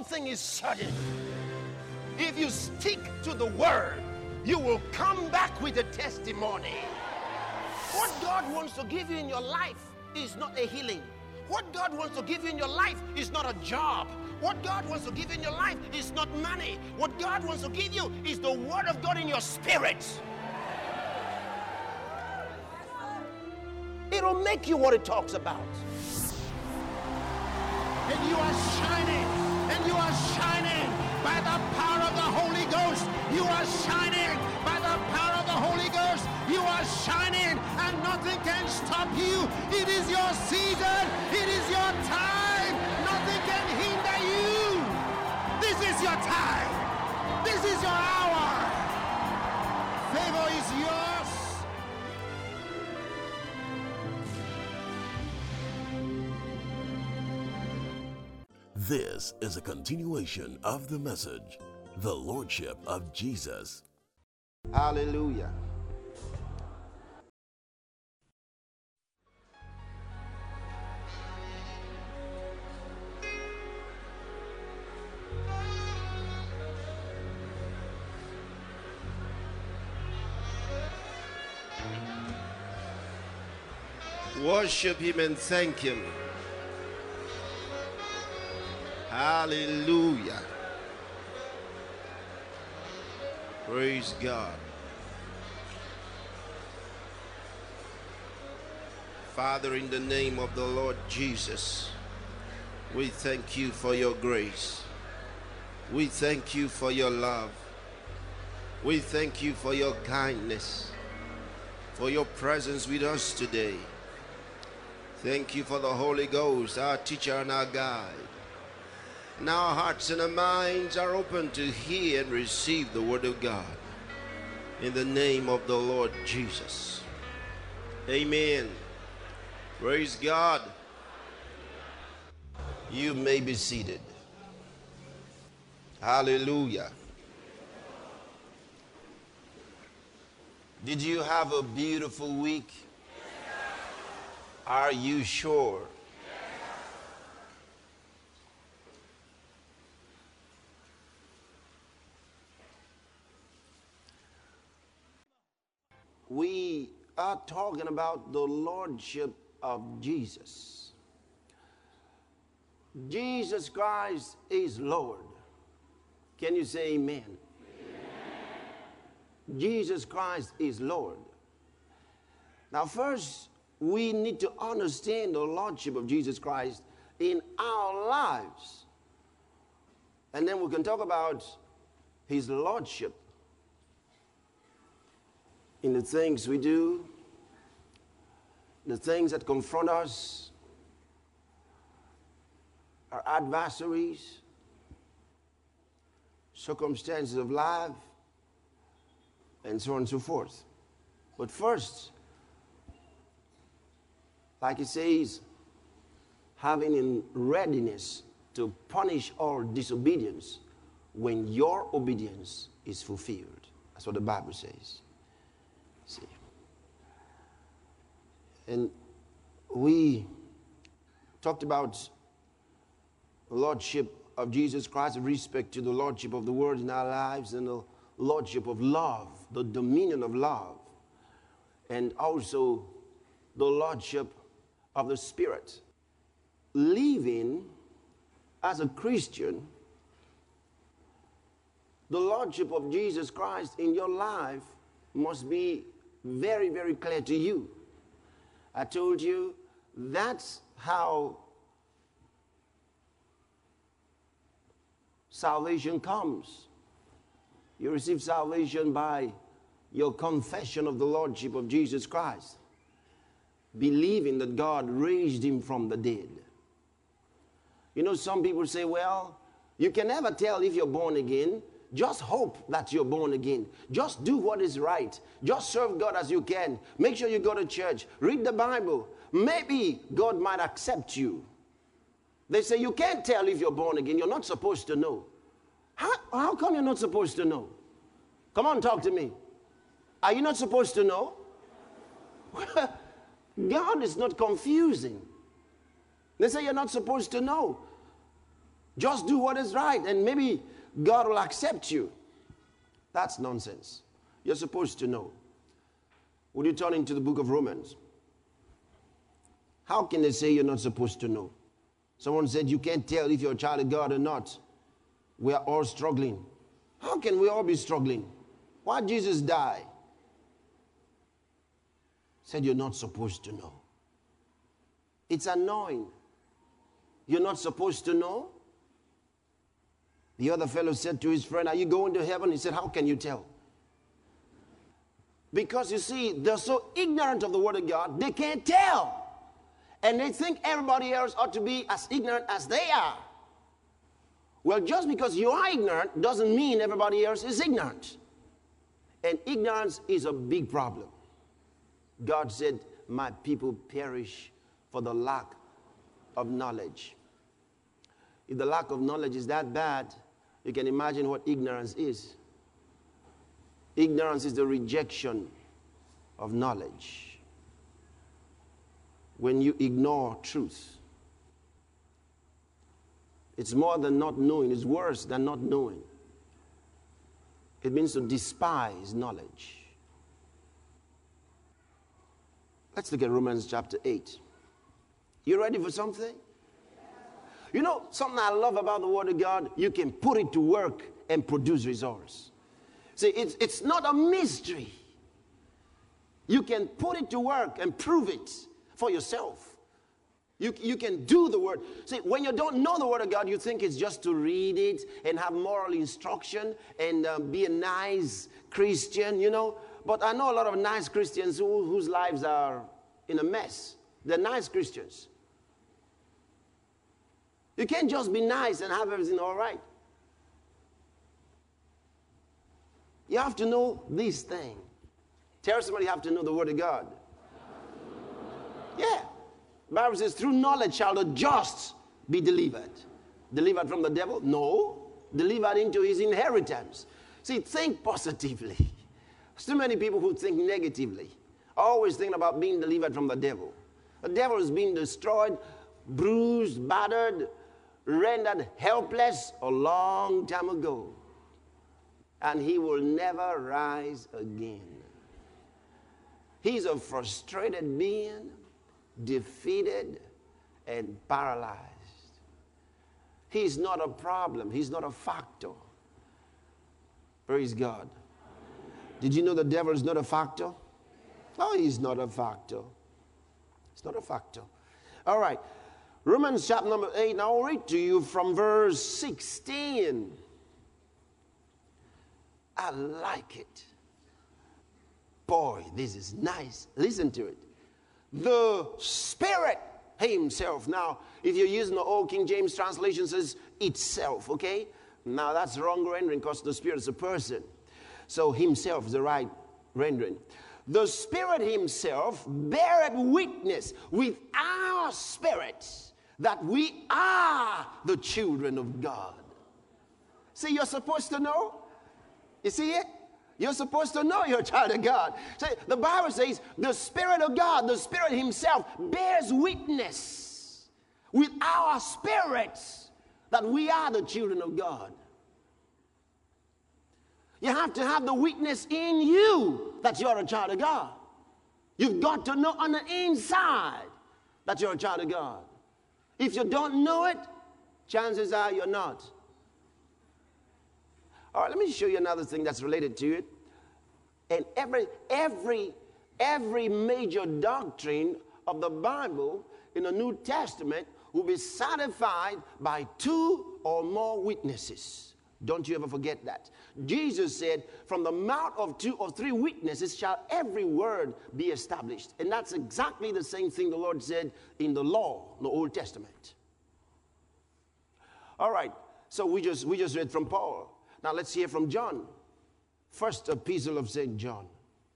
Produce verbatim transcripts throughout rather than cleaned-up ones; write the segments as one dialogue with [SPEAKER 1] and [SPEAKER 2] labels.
[SPEAKER 1] thing is certain. If you stick to the word, you will come back with a testimony. What God wants to give you in your life is not a healing. What God wants to give you in your life is not a job. What God wants to give you in your life is not money. What God wants to give you is the word of God in your spirit. It'll make you what it talks about.
[SPEAKER 2] And you are shining, and you are shining by the power of the Holy Ghost. You are shining by the power of the Holy Ghost. You are shining, and nothing can stop you. It is your season. It is your time. Nothing can hinder you. This is your time. This is your hour. Favor is yours.
[SPEAKER 3] This is a continuation of the message, the Lordship of Jesus.
[SPEAKER 1] Hallelujah. Worship him and thank him. Hallelujah. Praise God. Father, in the name of the Lord Jesus, we thank you for your grace. We thank you for your love. We thank you for your kindness, for your presence with us today. Thank you for the Holy Ghost, our teacher and our guide. Now our hearts and our minds are open to hear and receive the word of God. In the name of the Lord Jesus. Amen. Praise God. You may be seated. Hallelujah. Did you have a beautiful week? Are you sure? We are talking about the Lordship of Jesus. Jesus Christ is Lord. Can you say amen? Amen. Jesus Christ is Lord. Now first, we need to understand the Lordship of Jesus Christ in our lives. And then we can talk about his Lordship in the things we do, the things that confront us, our adversaries, circumstances of life, and so on and so forth. But first, like it says, having in readiness to punish all disobedience when your obedience is fulfilled. That's what the Bible says. See. And we talked about the Lordship of Jesus Christ with respect to the Lordship of the Word in our lives and the Lordship of love, the dominion of love, and also the Lordship of the Spirit. Living as a Christian, the Lordship of Jesus Christ in your life must be very, very clear to you. I told you that's how salvation comes. You receive salvation by your confession of the Lordship of Jesus Christ, believing that God raised him from the dead. You know, some people say, well, you can never tell if you're born again. Just hope that you're born again. Just do what is right. Just serve God as you can. Make sure you go to church. Read the Bible. Maybe God might accept you. They say you can't tell if you're born again. You're not supposed to know. How, how come you're not supposed to know? Come on, talk to me. Are you not supposed to know? God is not confusing. They say you're not supposed to know. Just do what is right, and maybe God will accept you. That's nonsense. You're supposed to know. Would you turn into the book of Romans? How can they say you're not supposed to know? Someone said you can't tell if you're a child of God or not. We are all struggling. How can we all be struggling? Why did Jesus die? Said you're not supposed to know. It's annoying. You're not supposed to know? The other fellow said to his friend, are you going to heaven? He said, how can you tell? Because you see, they're so ignorant of the Word of God, they can't tell. And they think everybody else ought to be as ignorant as they are. Well, just because you are ignorant doesn't mean everybody else is ignorant. And ignorance is a big problem. God said, my people perish for the lack of knowledge. If the lack of knowledge is that bad, you can imagine what ignorance is. Ignorance is the rejection of knowledge. When you ignore truth. It's more than not knowing. It's worse than not knowing. It means to despise knowledge. Let's look at Romans chapter eight. You ready for something? You know, something I love about the Word of God, you can put it to work and produce results. See, it's, it's not a mystery. You can put it to work and prove it for yourself. You, you can do the Word. See, when you don't know the Word of God, you think it's just to read it and have moral instruction and um, be a nice Christian, you know. But I know a lot of nice Christians who, whose lives are in a mess. They're nice Christians. You can't just be nice and have everything all right. You have to know this thing. Tell somebody you have to know the Word of God. Yeah. The Bible says, through knowledge shall the just be delivered. Delivered from the devil? No. Delivered into his inheritance. See, think positively. There's too many people who think negatively. Always thinking about being delivered from the devil. The devil is being destroyed, bruised, battered, rendered helpless a long time ago. And he will never rise again. He's a frustrated being, defeated, and paralyzed. He's not a problem. He's not a factor. Praise God. Did you know the devil is not a factor? No, he's not a factor. It's not a factor. All right. Romans chapter number eight. Now I'll read to you from verse sixteen. I like it. Boy, this is nice. Listen to it. The Spirit himself. Now, if you're using the old King James translation, it says itself, okay? Now, that's the wrong rendering because the Spirit is a person. So, himself is the right rendering. The Spirit himself beareth witness with our spirits that we are the children of God. See, you're supposed to know. You see it? You're supposed to know you're a child of God. See, the Bible says the Spirit of God, the Spirit himself, bears witness with our spirits that we are the children of God. You have to have the witness in you that you're a child of God. You've got to know on the inside that you're a child of God. If you don't know it, chances are you're not. All right, let me show you another thing that's related to it. And every, every, every major doctrine of the Bible in the New Testament will be satisfied by two or more witnesses. Don't you ever forget that. Jesus said, from the mouth of two or three witnesses shall every word be established. And that's exactly the same thing the Lord said in the law, the Old Testament. All right, so we just, we just read from Paul. Now let's hear from John. First epistle of Saint John.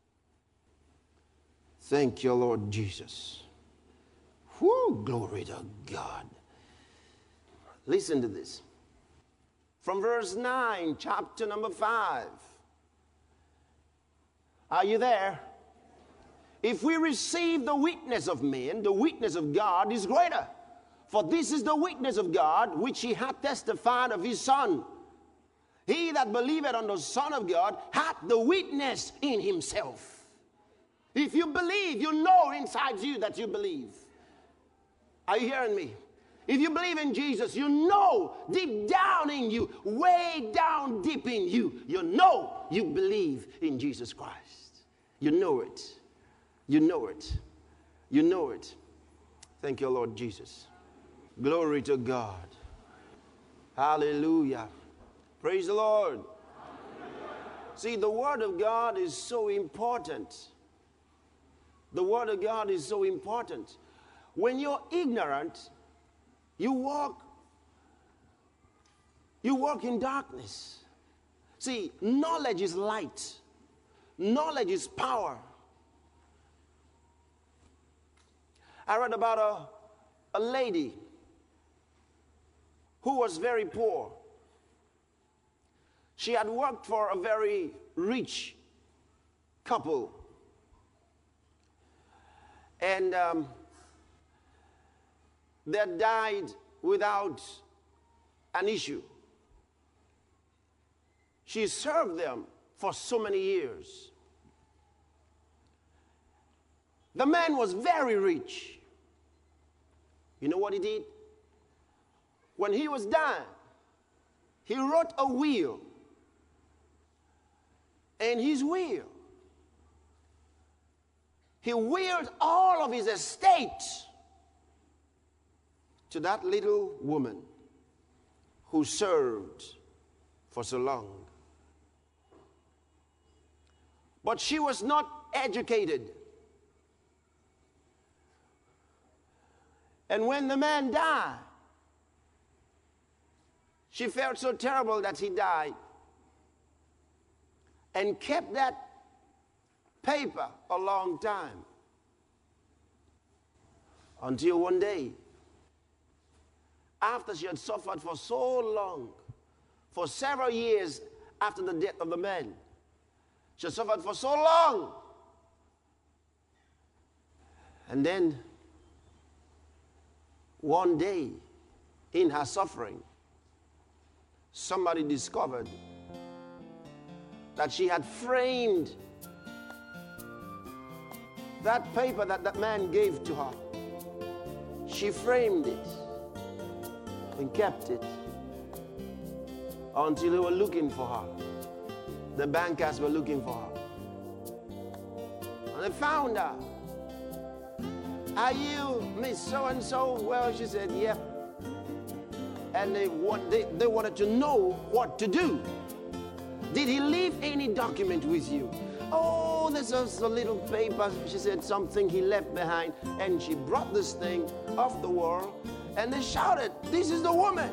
[SPEAKER 1] Thank you, Lord Jesus. Whew, glory to God. Listen to this. From verse nine, chapter number five. Are you there? If we receive the witness of men, the witness of God is greater. For this is the witness of God, which he hath testified of his Son. He that believeth on the Son of God hath the witness in himself. If you believe, you know inside you that you believe. Are you hearing me? If you believe in Jesus, you know deep down in you, way down deep in you, you know you believe in Jesus Christ. You know it. You know it. You know it. Thank you, Lord Jesus. Glory to God. Hallelujah. Praise the Lord. Hallelujah. See, the Word of God is so important. The Word of God is so important. When you're ignorant, you walk, you walk in darkness. See, knowledge is light. Knowledge is power. I read about a, a lady who was very poor. She had worked for a very rich couple. And um, they died without an issue. She served them for so many years. The man was very rich. You know what he did? When he was dying, he wrote a will. And his will, he willed all of his estate to that little woman who served for so long. But she was not educated. And when the man died, she felt so terrible that he died and kept that paper a long time. Until one day, after she had suffered for so long, for several years after the death of the man, she had suffered for so long. And then, one day, in her suffering, somebody discovered that she had framed that paper that that man gave to her. She framed it and kept it until they were looking for her. The bankers were looking for her. And they found her. Are you Miss So-and-so? Well, she said, yep. And they, want, they, they wanted to know what to do. Did he leave any document with you? Oh, there's just a little paper. She said something he left behind. And she brought this thing off the wall. And they shouted, this is the woman.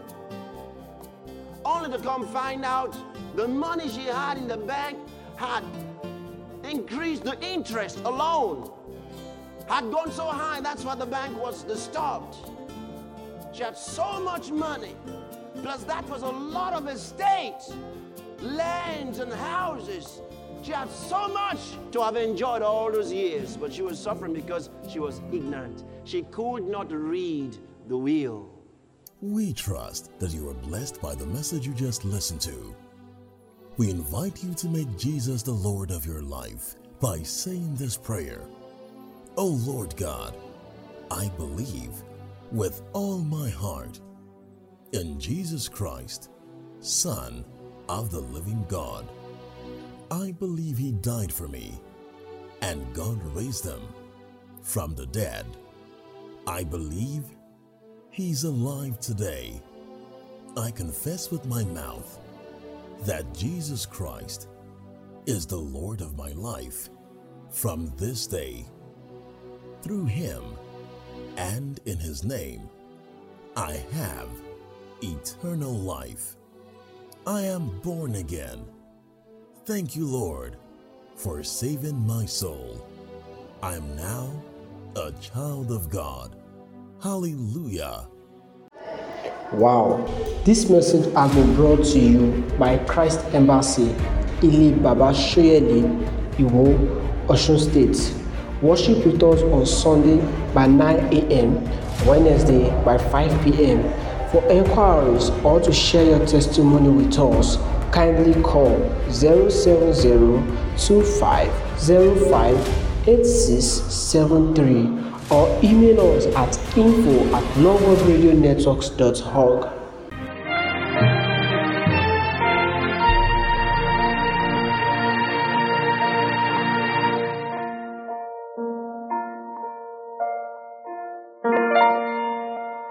[SPEAKER 1] Only to come find out the money she had in the bank had increased. The interest alone had gone so high. That's why the bank was disturbed. She had so much money. Plus that was a lot of estate, lands and houses. She had so much to have enjoyed all those years, but she was suffering because she was ignorant. She could not read the will.
[SPEAKER 3] We trust that you are blessed by the message you just listened to. We invite you to make Jesus the Lord of your life by saying this prayer. Oh Lord God, I believe with all my heart in Jesus Christ, Son of the living God. I believe he died for me and God raised him from the dead. I believe he's alive today. I confess with my mouth that Jesus Christ is the Lord of my life from this day. Through him and in his name, I have eternal life. I am born again. Thank you, Lord, for saving my soul. I am now a child of God. Hallelujah.
[SPEAKER 4] Wow, this message has been brought to you by Christ Embassy, Ili Baba Shoyeli, Iwo, Osun State. Worship with us on Sunday by nine a.m. Wednesday by five p.m. For enquiries or to share your testimony with us, kindly call zero seven zero two five zero five eight six seven three or email us at info at loveworldradionetworks dot org.